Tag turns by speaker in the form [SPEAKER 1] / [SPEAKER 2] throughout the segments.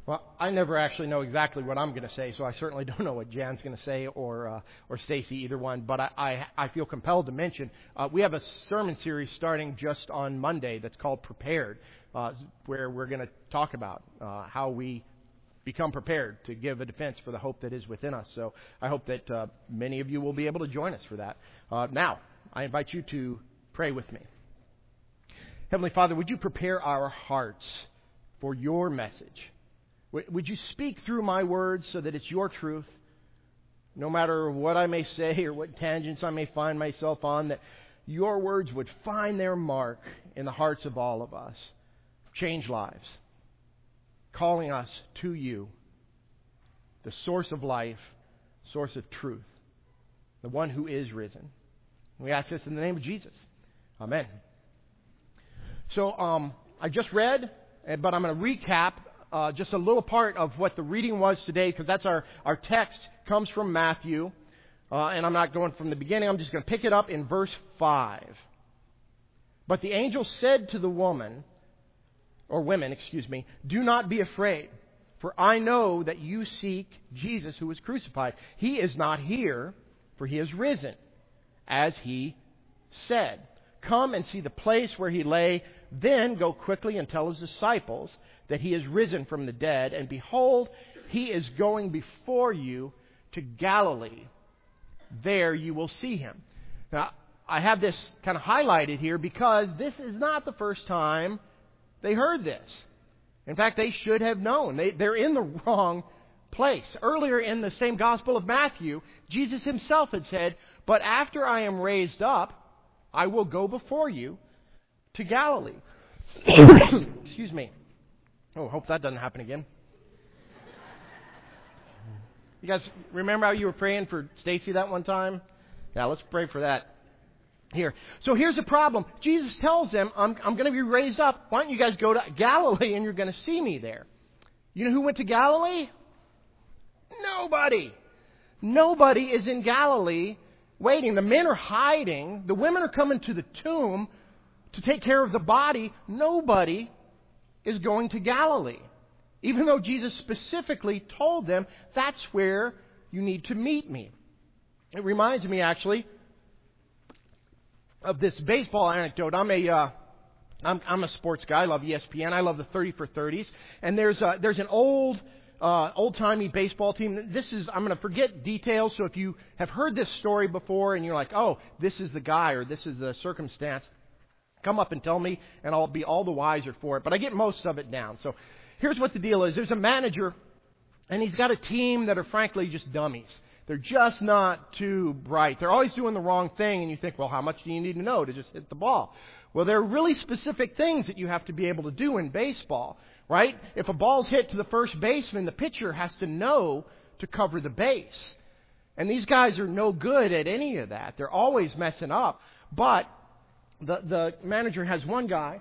[SPEAKER 1] Well, I never actually know exactly what I'm going to say, so I certainly don't know what Jan's going to say or Stacy, either one. But I feel compelled to mention we have a sermon series starting just on Monday that's called Prepared, where we're going to talk about how we become prepared to give a defense for the hope that is within us. So I hope that many of you will be able to join us for that. Now, I invite you to pray with me. Heavenly Father, would you prepare our hearts for your message? Would you speak through my words so that it's your truth, no matter what I may say or what tangents I may find myself on, that your words would find their mark in the hearts of all of us, change lives, calling us to you, the source of life, source of truth, the one who is risen. We ask this in the name of Jesus. Amen. So I just read, but I'm going to recap just a little part of what the reading was today, because that's our text comes from Matthew, and I'm not going from the beginning. I'm just going to pick it up in verse 5. But the angel said to the women, do not be afraid, for I know that you seek Jesus who was crucified. He is not here, for he is risen, as he said. Come and see the place where he lay, then go quickly and tell his disciples that he is risen from the dead, and behold, he is going before you to Galilee. There you will see him. Now, I have this kind of highlighted here because this is not the first time they heard this. In fact, they should have known. They're in the wrong place. Earlier in the same Gospel of Matthew, Jesus himself had said, but after I am raised up, I will go before you to Galilee. Excuse me. Oh, hope that doesn't happen again. You guys remember how you were praying for Stacy that one time? Yeah, let's pray for that here. So here's the problem. Jesus tells them, I'm going to be raised up. Why don't you guys go to Galilee and you're going to see me there? You know who went to Galilee? Nobody. Nobody is in Galilee waiting. The men are hiding. The women are coming to the tomb to take care of the body. Nobody is going to Galilee. Even though Jesus specifically told them, that's where you need to meet me. It reminds me, actually, of this baseball anecdote. I'm a sports guy. I love ESPN. I love the 30 for 30s. And there's an old-timey baseball team. I'm going to forget details, so if you have heard this story before and you're like, oh, this is the guy or this is the circumstance, come up and tell me, and I'll be all the wiser for it. But I get most of it down. So here's what the deal is. There's a manager, and he's got a team that are frankly just dummies. They're just not too bright. They're always doing the wrong thing, and you think, well, how much do you need to know to just hit the ball? Well, there are really specific things that you have to be able to do in baseball, right? If a ball's hit to the first baseman, the pitcher has to know to cover the base. And these guys are no good at any of that. They're always messing up. But the manager has one guy,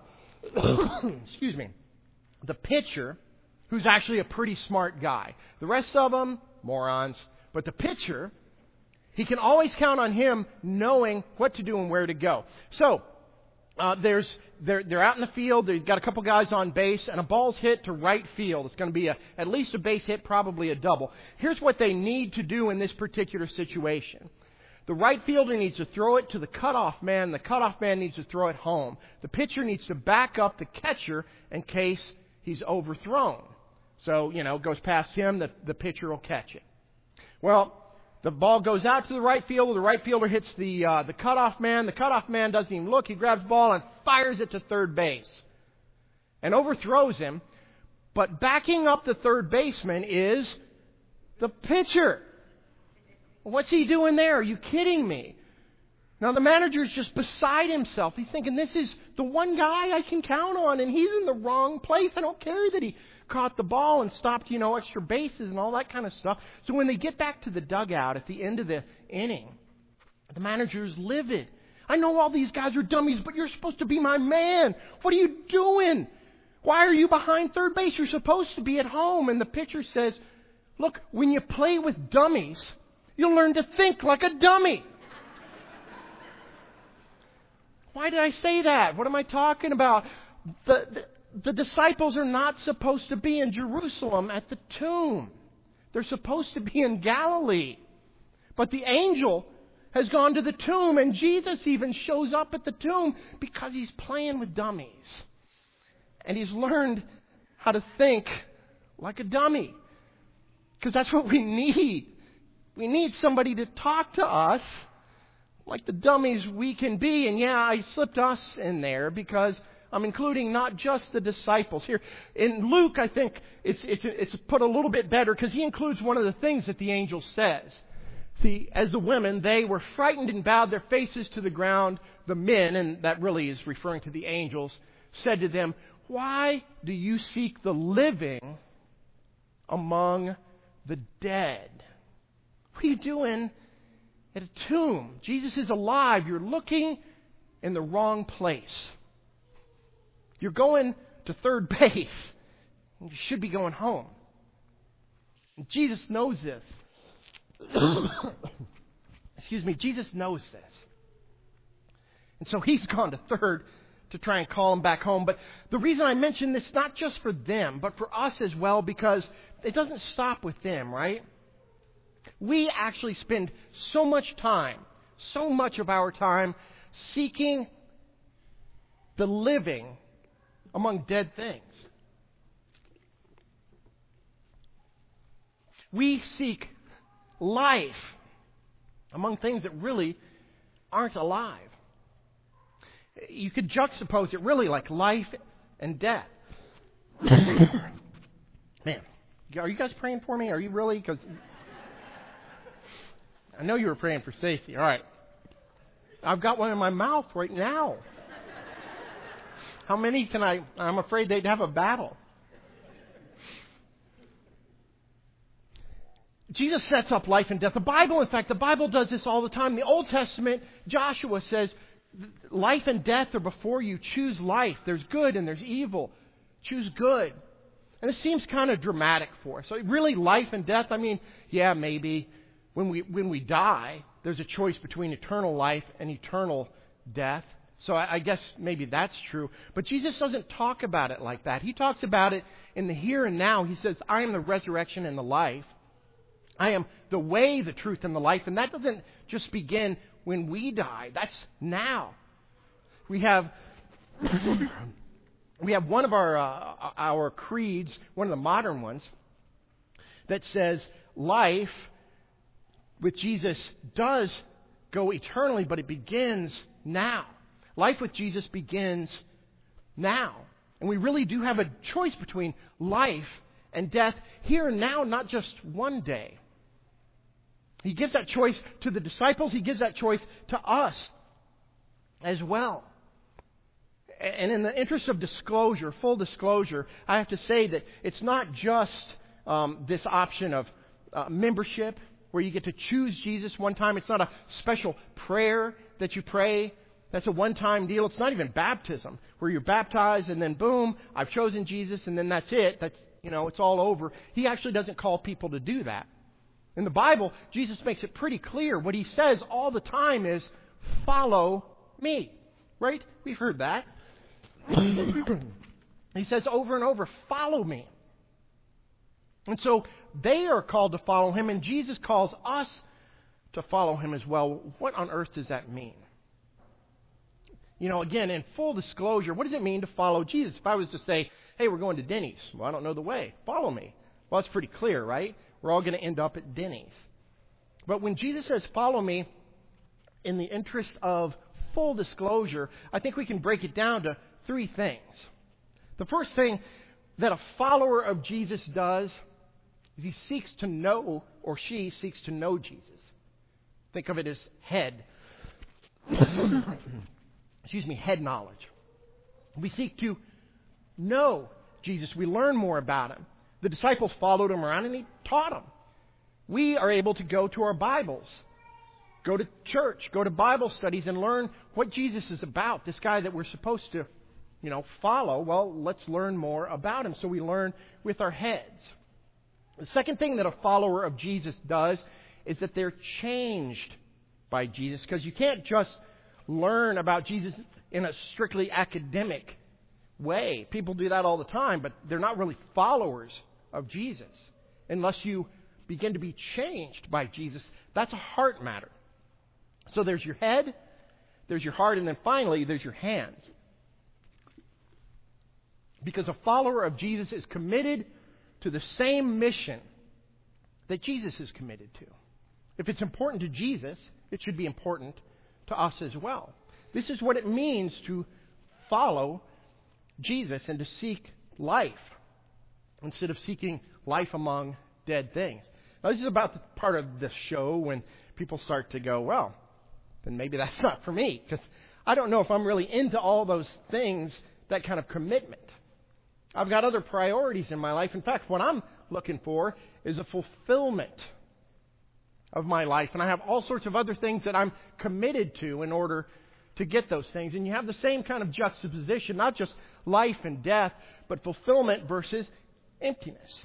[SPEAKER 1] excuse me, the pitcher, who's actually a pretty smart guy. The rest of them, morons. But the pitcher, he can always count on him knowing what to do and where to go. So, they're out in the field. They've got a couple guys on base, and a ball's hit to right field. It's going to be at least a base hit, probably a double. Here's what they need to do in this particular situation. The right fielder needs to throw it to the cutoff man. The cutoff man needs to throw it home. The pitcher needs to back up the catcher in case he's overthrown. So, goes past him, the pitcher will catch it. Well, the ball goes out to the right fielder. The right fielder hits the cutoff man. The cutoff man doesn't even look. He grabs the ball and fires it to third base and overthrows him. But backing up the third baseman is the pitcher. What's he doing there? Are you kidding me? Now, the manager's just beside himself. He's thinking, this is the one guy I can count on, and he's in the wrong place. I don't care that he caught the ball and stopped, extra bases and all that kind of stuff. So when they get back to the dugout at the end of the inning, the manager's livid. I know all these guys are dummies, but you're supposed to be my man. What are you doing? Why are you behind third base? You're supposed to be at home. And the pitcher says, look, when you play with dummies, you'll learn to think like a dummy. Why did I say that? What am I talking about? the disciples are not supposed to be in Jerusalem at the tomb. They're supposed to be in Galilee. But the angel has gone to the tomb, and Jesus even shows up at the tomb because he's playing with dummies. And he's learned how to think like a dummy. Because that's what we need. We need somebody to talk to us like the dummies we can be. And yeah, I slipped us in there because I'm including not just the disciples here. In Luke, I think it's put a little bit better because he includes one of the things that the angel says. See, as the women, they were frightened and bowed their faces to the ground. The men, and that really is referring to the angels, said to them, "Why do you seek the living among the dead?" What are you doing at a tomb? Jesus is alive. You're looking in the wrong place. You're going to third base. You should be going home. And Jesus knows this. Excuse me. Jesus knows this. And so he's gone to third to try and call them back home. But the reason I mention this, not just for them, but for us as well, because it doesn't stop with them, right? We actually spend so much of our time seeking the living among dead things. We seek life among things that really aren't alive. You could juxtapose it really like life and death. Man, are you guys praying for me? Are you really? Because I know you were praying for safety. All right. I've got one in my mouth right now. How many can I? I'm afraid they'd have a battle. Jesus sets up life and death. The Bible does this all the time. The Old Testament, Joshua says, life and death are before you. Choose life. There's good and there's evil. Choose good. And it seems kind of dramatic for us. So really, life and death, I mean, yeah, maybe when we die, there's a choice between eternal life and eternal death. So I guess maybe that's true. But Jesus doesn't talk about it like that. He talks about it in the here and now. He says, I am the resurrection and the life. I am the way, the truth, and the life. And that doesn't just begin when we die. That's now. We have one of our creeds, one of the modern ones, that says life with Jesus does go eternally, but it begins now. Life with Jesus begins now. And we really do have a choice between life and death here and now, not just one day. He gives that choice to the disciples. He gives that choice to us as well. And in the interest of disclosure, full disclosure, I have to say that it's not just this option of membership where you get to choose Jesus one time. It's not a special prayer that you pray. That's a one-time deal. It's not even baptism where you're baptized and then boom, I've chosen Jesus and then that's it. That's, it's all over. He actually doesn't call people to do that. In the Bible, Jesus makes it pretty clear. What he says all the time is, follow me. Right? We've heard that. He says over and over, follow me. And so they are called to follow him, and Jesus calls us to follow him as well. What on earth does that mean? Again, in full disclosure, what does it mean to follow Jesus? If I was to say, hey, we're going to Denny's. Well, I don't know the way. Follow me. Well, it's pretty clear, right? We're all going to end up at Denny's. But when Jesus says, follow me, in the interest of full disclosure, I think we can break it down to three things. The first thing that a follower of Jesus does is he seeks to know, or she seeks to know Jesus. Think of it as head. Head knowledge. We seek to know Jesus. We learn more about him. The disciples followed him around and he taught them. We are able to go to our Bibles, go to church, go to Bible studies and learn what Jesus is about. This guy that we're supposed to, follow. Well, let's learn more about him. So we learn with our heads. The second thing that a follower of Jesus does is that they're changed by Jesus, because you can't just learn about Jesus in a strictly academic way. People do that all the time, but they're not really followers of Jesus unless you begin to be changed by Jesus. That's a heart matter. So there's your head, there's your heart, and then finally there's your hands. Because a follower of Jesus is committed to the same mission that Jesus is committed to. If it's important to Jesus, it should be important to us as well. This is what it means to follow Jesus and to seek life instead of seeking life among dead things. Now, this is about the part of the show when people start to go, well, then maybe that's not for me, because I don't know if I'm really into all those things, that kind of commitment. I've got other priorities in my life. In fact, what I'm looking for is a fulfillment of my life. And I have all sorts of other things that I'm committed to in order to get those things. And you have the same kind of juxtaposition, not just life and death, but fulfillment versus emptiness.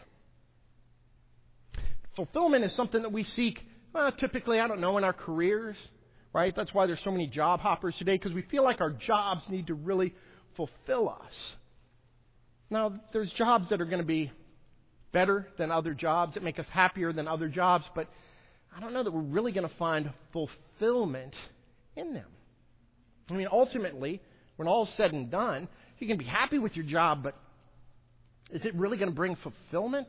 [SPEAKER 1] Fulfillment is something that we seek, typically, I don't know, in our careers, right? That's why there's so many job hoppers today, because we feel like our jobs need to really fulfill us. Now, there's jobs that are going to be better than other jobs, that make us happier than other jobs, but I don't know that we're really going to find fulfillment in them. I mean, ultimately, when all's said and done, you can be happy with your job, but is it really going to bring fulfillment?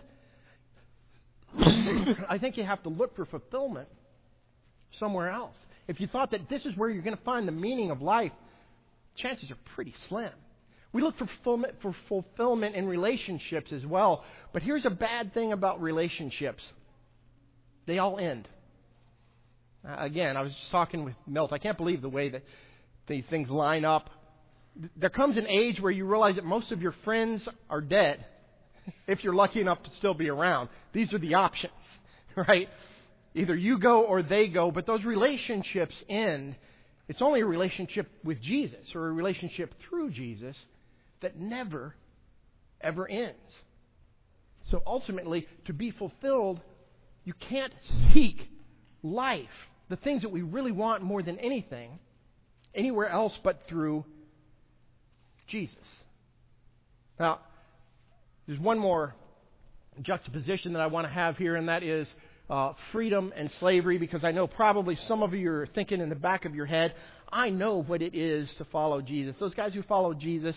[SPEAKER 1] I think you have to look for fulfillment somewhere else. If you thought that this is where you're going to find the meaning of life, chances are pretty slim. We look for fulfillment in relationships as well. But here's a bad thing about relationships. They all end. Again, I was just talking with Milt. I can't believe the way that these things line up. There comes an age where you realize that most of your friends are dead, if you're lucky enough to still be around. These are the options, right? Either you go or they go, but those relationships end. It's only a relationship with Jesus or a relationship through Jesus that never, ever ends. So ultimately, to be fulfilled, you can't seek life, the things that we really want more than anything, anywhere else but through Jesus. Now, there's one more juxtaposition that I want to have here, and that is freedom and slavery, because I know probably some of you are thinking in the back of your head, I know what it is to follow Jesus. Those guys who follow Jesus,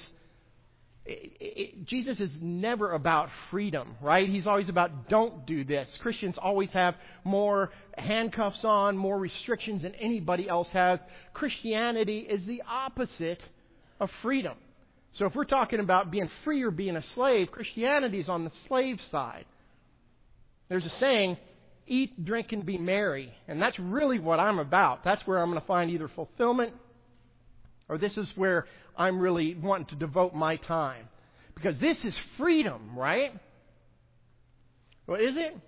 [SPEAKER 1] Jesus is never about freedom, right? He's always about don't do this. Christians always have more handcuffs on, more restrictions than anybody else has. Christianity is the opposite of freedom. So if we're talking about being free or being a slave, Christianity is on the slave side. There's a saying, eat, drink, and be merry. And that's really what I'm about. That's where I'm going to find either fulfillment or this is where I'm really wanting to devote my time. Because this is freedom, right? Well, is it?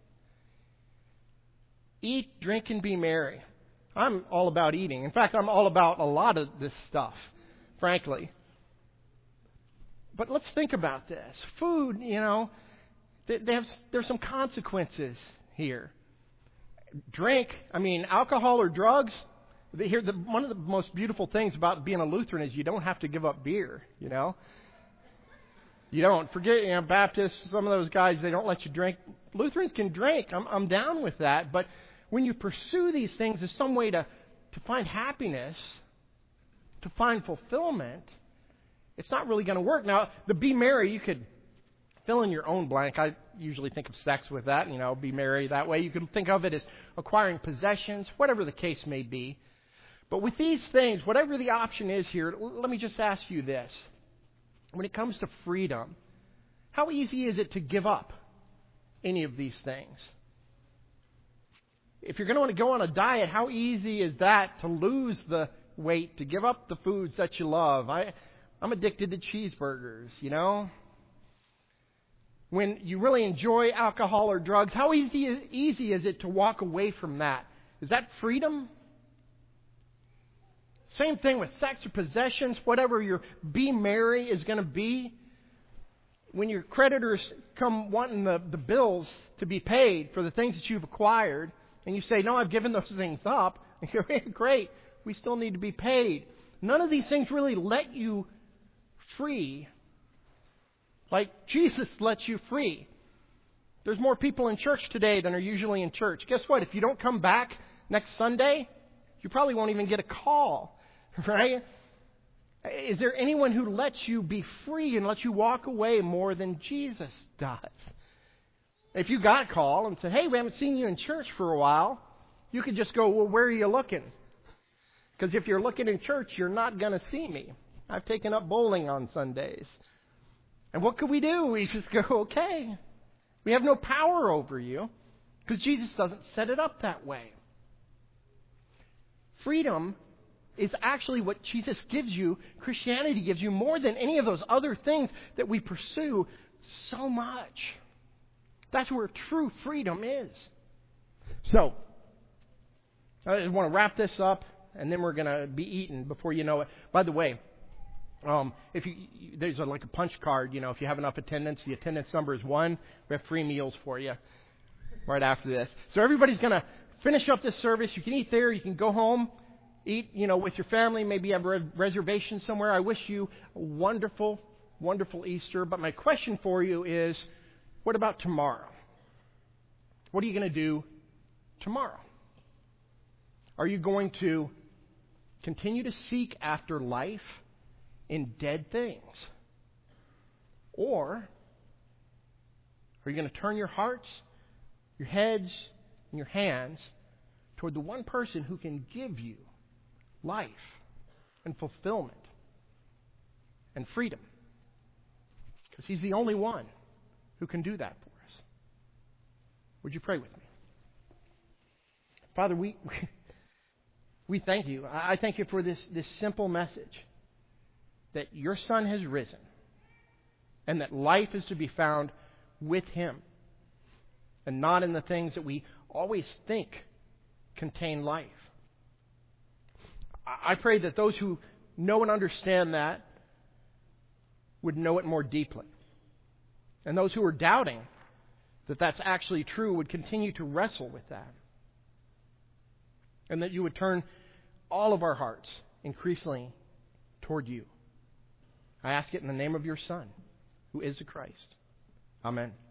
[SPEAKER 1] Eat, drink, and be merry. I'm all about eating. In fact, I'm all about a lot of this stuff, frankly. But let's think about this. Food, there's some consequences here. Drink, alcohol or drugs. One of the most beautiful things about being a Lutheran is you don't have to give up beer, You don't. Forget, Baptists, some of those guys, they don't let you drink. Lutherans can drink. I'm down with that. But when you pursue these things as some way to find happiness, to find fulfillment, it's not really going to work. Now, the be merry, you could fill in your own blank. I usually think of sex with that, be merry that way. You could think of it as acquiring possessions, whatever the case may be. But with these things, whatever the option is here, let me just ask you this. When it comes to freedom, how easy is it to give up any of these things? If you're going to want to go on a diet, how easy is that to lose the weight, to give up the foods that you love? I'm addicted to cheeseburgers, When you really enjoy alcohol or drugs, how easy is it to walk away from that? Is that freedom? Same thing with sex or possessions, whatever your be merry is going to be. When your creditors come wanting the bills to be paid for the things that you've acquired, and you say, no, I've given those things up, and you're great, we still need to be paid. None of these things really let you free Like, Jesus lets you free. There's more people in church today than are usually in church. Guess what? If you don't come back next Sunday, you probably won't even get a call, right? Is there anyone who lets you be free and lets you walk away more than Jesus does? If you got a call and said, hey, we haven't seen you in church for a while, you could just go, well, where are you looking? Because if you're looking in church, you're not going to see me. I've taken up bowling on Sundays. And what could we do? We just go, okay. We have no power over you because Jesus doesn't set it up that way. Freedom is actually what Jesus gives you, Christianity gives you, more than any of those other things that we pursue so much. That's where true freedom is. So, I just want to wrap this up, and then we're going to be eaten before you know it. By the way, there's like a punch card, if you have enough attendance, the attendance number is 1. We have free meals for you right after this. So everybody's going to finish up this service. You can eat there. You can go home, eat, with your family. Maybe you have a reservation somewhere. I wish you a wonderful, wonderful Easter. But my question for you is, what about tomorrow? What are you going to do tomorrow? Are you going to continue to seek after life in dead things? Or are you going to turn your hearts, your heads, and your hands toward the one person who can give you life and fulfillment and freedom? Because He's the only one who can do that for us. Would you pray with me? Father, we thank you. I thank you for this simple message that your Son has risen and that life is to be found with Him and not in the things that we always think contain life. I pray that those who know and understand that would know it more deeply. And those who are doubting that that's actually true would continue to wrestle with that. And that you would turn all of our hearts increasingly toward you. I ask it in the name of your Son, who is the Christ. Amen.